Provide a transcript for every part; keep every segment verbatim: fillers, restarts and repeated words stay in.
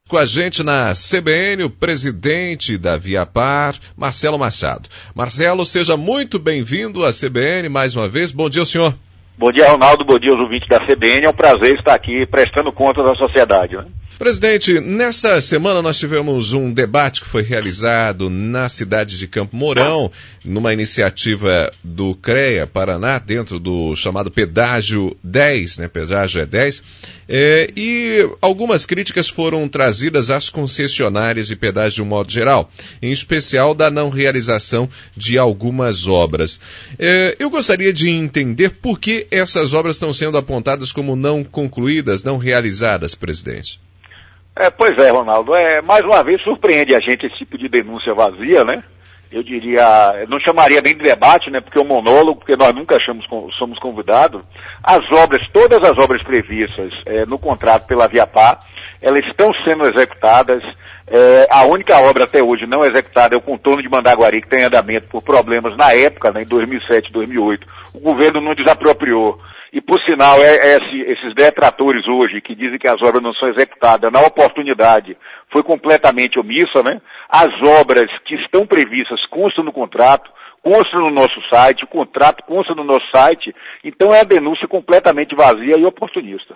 Com a gente na C B N, o presidente da Viapar, Marcelo Machado. Marcelo, seja muito bem-vindo à C B N mais uma vez. Bom dia, senhor. Bom dia, Ronaldo. Bom dia aos ouvintes da C B N. É um prazer estar aqui prestando contas à sociedade, né? Presidente, nessa semana nós tivemos um debate que foi realizado na cidade de Campo Mourão, numa iniciativa do CREA Paraná, dentro do chamado Pedágio dez, né? Pedágio é dez, é, e algumas críticas foram trazidas às concessionárias de pedágio de um modo geral, em especial da não realização de algumas obras. É, eu gostaria de entender por que essas obras estão sendo apontadas como não concluídas, não realizadas, presidente. É, pois é, Ronaldo, é, mais uma vez surpreende a gente esse tipo de denúncia vazia, né? Eu diria, não chamaria nem de debate, né? Porque é um monólogo, porque nós nunca achamos, somos convidados. As obras, todas as obras previstas é, no contrato pela Viapar, elas estão sendo executadas. É, a única obra até hoje não executada é o contorno de Mandaguari, que tem andamento por problemas na época, né, em dois mil e sete, dois mil e oito. O governo não desapropriou. E, por sinal, é, é esse, esses detratores hoje que dizem que as obras não são executadas na oportunidade foi completamente omissa, né? As obras que estão previstas constam no contrato, constam no nosso site, o contrato consta no nosso site, então é a denúncia completamente vazia e oportunista.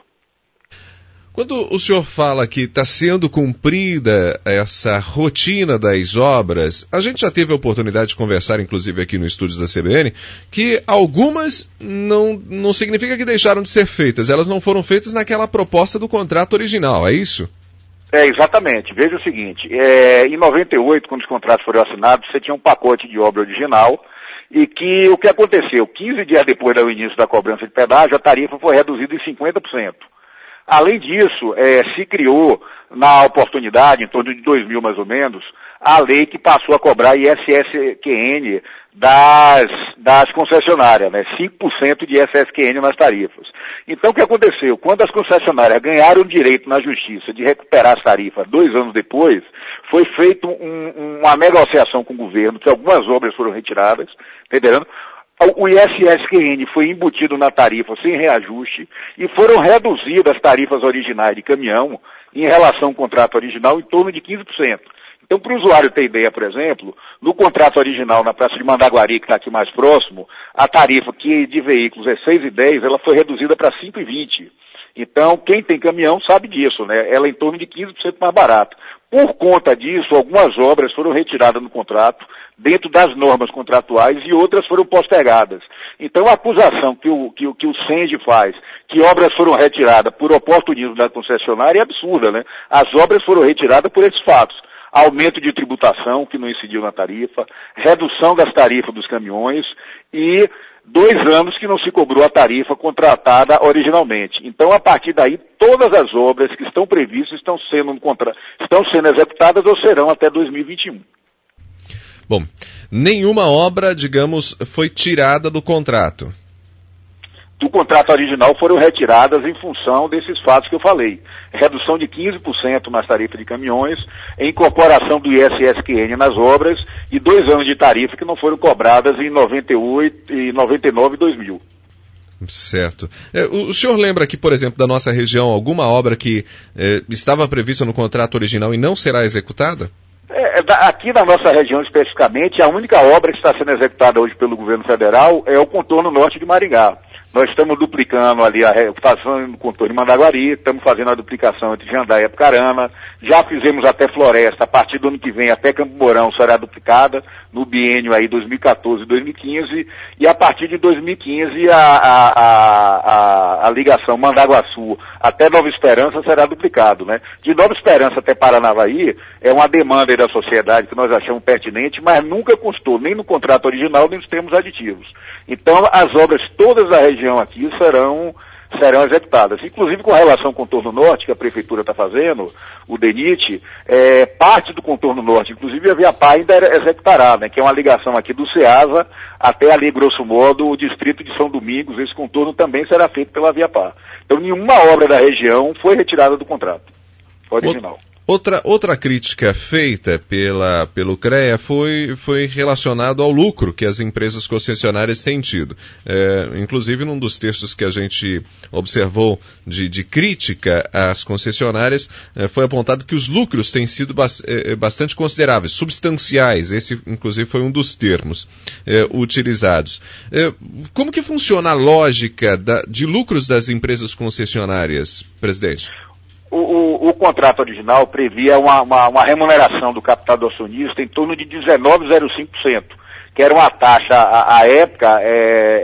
Quando o senhor fala que está sendo cumprida essa rotina das obras, a gente já teve a oportunidade de conversar, inclusive aqui no estúdio da C B N, que algumas não, não significa que deixaram de ser feitas, elas não foram feitas naquela proposta do contrato original, é isso? É, exatamente. Veja o seguinte, é, em noventa e oito, quando os contratos foram assinados, você tinha um pacote de obra original, e que o que aconteceu? quinze dias depois do início da cobrança de pedágio, a tarifa foi reduzida em cinquenta por cento. Além disso, é, se criou, na oportunidade, em torno de dois mil mais ou menos, a lei que passou a cobrar I S S Q N das, das concessionárias, né? cinco por cento de I S S Q N nas tarifas. Então, o que aconteceu? Quando as concessionárias ganharam o direito na justiça de recuperar as tarifas dois anos depois, foi feita um, uma negociação com o governo, que algumas obras foram retiradas, entendeu? O I S S Q N foi embutido na tarifa sem reajuste e foram reduzidas as tarifas originais de caminhão em relação ao contrato original em torno de quinze por cento. Então, para o usuário ter ideia, por exemplo, no contrato original na Praça de Mandaguari, que está aqui mais próximo, a tarifa que de veículos é seis e dez, ela foi reduzida para cinco e vinte. Então, quem tem caminhão sabe disso, né? Ela é em torno de quinze por cento mais barata. Por conta disso, algumas obras foram retiradas no contrato, dentro das normas contratuais, e outras foram postergadas. Então, a acusação que o, que, que o SENGE faz, que obras foram retiradas por oportunismo da concessionária, é absurda, né? As obras foram retiradas por esses fatos. Aumento de tributação, que não incidiu na tarifa, redução das tarifas dos caminhões e dois anos que não se cobrou a tarifa contratada originalmente. Então, a partir daí, todas as obras que estão previstas estão sendo, contra... estão sendo executadas ou serão até dois mil e vinte e um. Bom, nenhuma obra, digamos, foi tirada do contrato. Do contrato original foram retiradas em função desses fatos que eu falei. Redução de quinze por cento nas tarifas de caminhões, incorporação do I S S Q N nas obras e dois anos de tarifa que não foram cobradas em noventa e oito, e noventa e nove e dois mil. Certo. É, o, o senhor lembra aqui, por exemplo, da nossa região, alguma obra que é, estava prevista no contrato original e não será executada? É, aqui na nossa região especificamente, a única obra que está sendo executada hoje pelo governo federal é o contorno norte de Maringá. Nós estamos duplicando ali, a, fazendo o contorno de Mandaguari, estamos fazendo a duplicação entre Jandaia e Apucarana, já fizemos até Floresta, a partir do ano que vem até Campo Mourão será duplicada, no biênio aí dois mil e quatorze e dois mil e quinze, e a partir de dois mil e quinze a, a, a, a, a ligação Mandaguaçu até Nova Esperança será duplicado, né? De Nova Esperança até Paranavaí é uma demanda aí da sociedade que nós achamos pertinente, mas nunca constou nem no contrato original, nem nos termos aditivos. Então, as obras todas da região aqui serão, serão executadas. Inclusive, com relação ao contorno norte, que a prefeitura está fazendo, o DENIT, é, parte do contorno norte, inclusive a Viapar ainda executará, né, que é uma ligação aqui do Ceasa até ali, grosso modo, o distrito de São Domingos. Esse contorno também será feito pela Viapar. Então, nenhuma obra da região foi retirada do contrato original. Outra, outra crítica feita pela, pelo CREA foi, foi relacionado ao lucro que as empresas concessionárias têm tido. É, inclusive, num dos textos que a gente observou de, de crítica às concessionárias, é, foi apontado que os lucros têm sido bas, é, bastante consideráveis, substanciais. Esse, inclusive, foi um dos termos é, utilizados. É, como que funciona a lógica da, de lucros das empresas concessionárias, presidente? O, o, o contrato original previa uma, uma, uma remuneração do capital do acionista em torno de dezenove vírgula zero cinco por cento, que era uma taxa, à, à época, é,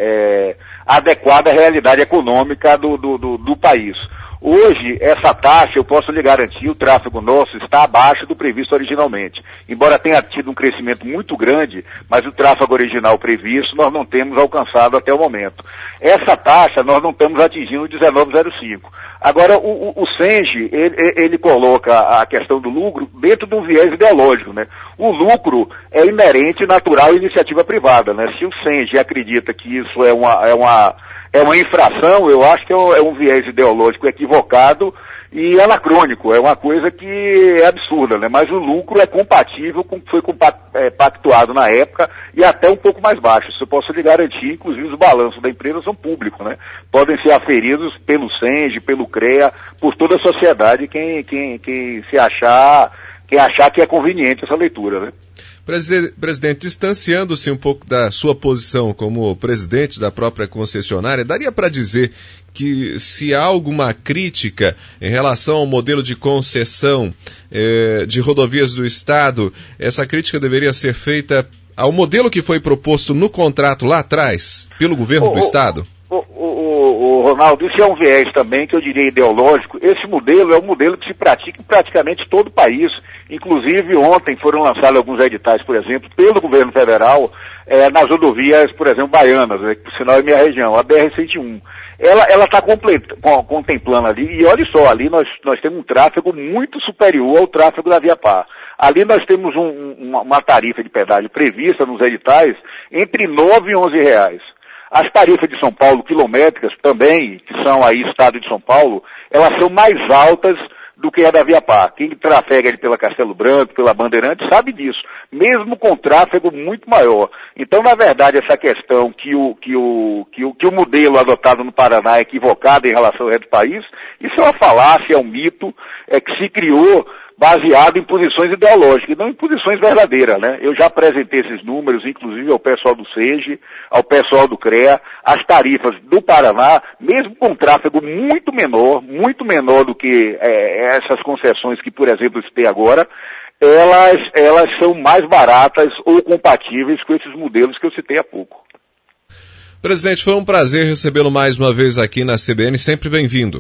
é, adequada à realidade econômica do, do, do, do país. Hoje, essa taxa, eu posso lhe garantir, o tráfego nosso está abaixo do previsto originalmente. Embora tenha tido um crescimento muito grande, mas o tráfego original previsto nós não temos alcançado até o momento. Essa taxa nós não estamos atingindo dezenove vírgula zero cinco. Agora, o, o, o Senge, ele, ele coloca a questão do lucro dentro de um viés ideológico, né? O lucro é inerente, natural à iniciativa privada, né? Se o Senge acredita que isso é uma, é uma, é uma infração, eu acho que é um viés ideológico equivocado e anacrônico, é uma coisa que é absurda, né? Mas o lucro é compatível com o que foi pactuado na época e até um pouco mais baixo. Isso eu posso lhe garantir, inclusive os balanços da empresa são públicos, né? Podem ser aferidos pelo Senge, pelo CREA, por toda a sociedade, quem, quem, quem se achar, quem achar que é conveniente essa leitura, né? Presidente, presidente, distanciando-se um pouco da sua posição como presidente da própria concessionária, daria para dizer que se há alguma crítica em relação ao modelo de concessão eh, de rodovias do Estado, essa crítica deveria ser feita ao modelo que foi proposto no contrato lá atrás, pelo governo oh, do Estado? O, o, o, o Ronaldo, isso é um viés também que eu diria ideológico. Esse modelo é um modelo que se pratica em praticamente todo o país. Inclusive, ontem foram lançados alguns editais, por exemplo, pelo governo federal, eh, nas rodovias, por exemplo, baianas, né, que por sinal é minha região, a B R cento e um. Ela está contemplando ali, e olha só, ali nós, nós temos um tráfego muito superior ao tráfego da Viapar. Ali nós temos um, uma, uma tarifa de pedágio prevista nos editais entre nove e onze reais. As tarifas de São Paulo, quilométricas, também, que são aí Estado de São Paulo, elas são mais altas do que a da Viapar. Quem trafega ali pela Castelo Branco, pela Bandeirante, sabe disso, mesmo com tráfego muito maior. Então, na verdade, essa questão que o, que o, que o, que o modelo adotado no Paraná é equivocado em relação ao resto do país, isso é uma falácia, é um mito, é que se criou baseado em posições ideológicas, e não em posições verdadeiras, né? Eu já apresentei esses números, inclusive ao pessoal do Senge, ao pessoal do CREA, as tarifas do Paraná, mesmo com tráfego muito menor, muito menor do que é, essas concessões que, por exemplo, eu citei agora, elas, elas são mais baratas ou compatíveis com esses modelos que eu citei há pouco. Presidente, foi um prazer recebê-lo mais uma vez aqui na C B N, sempre bem-vindo.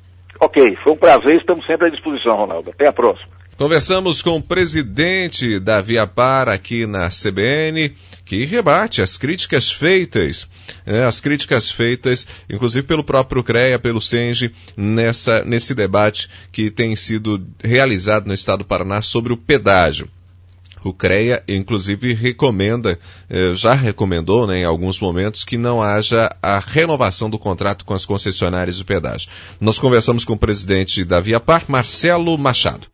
Ok, foi um prazer, estamos sempre à disposição, Ronaldo. Até a próxima. Conversamos com o presidente da Viapar aqui na C B N, que rebate as críticas feitas, né, as críticas feitas, inclusive pelo próprio CREA, pelo Senge, nessa, nesse debate que tem sido realizado no estado do Paraná sobre o pedágio. O CREA, inclusive, recomenda, já recomendou, né, em alguns momentos, que não haja a renovação do contrato com as concessionárias de pedágio. Nós conversamos com o presidente da Viapar, Marcelo Machado.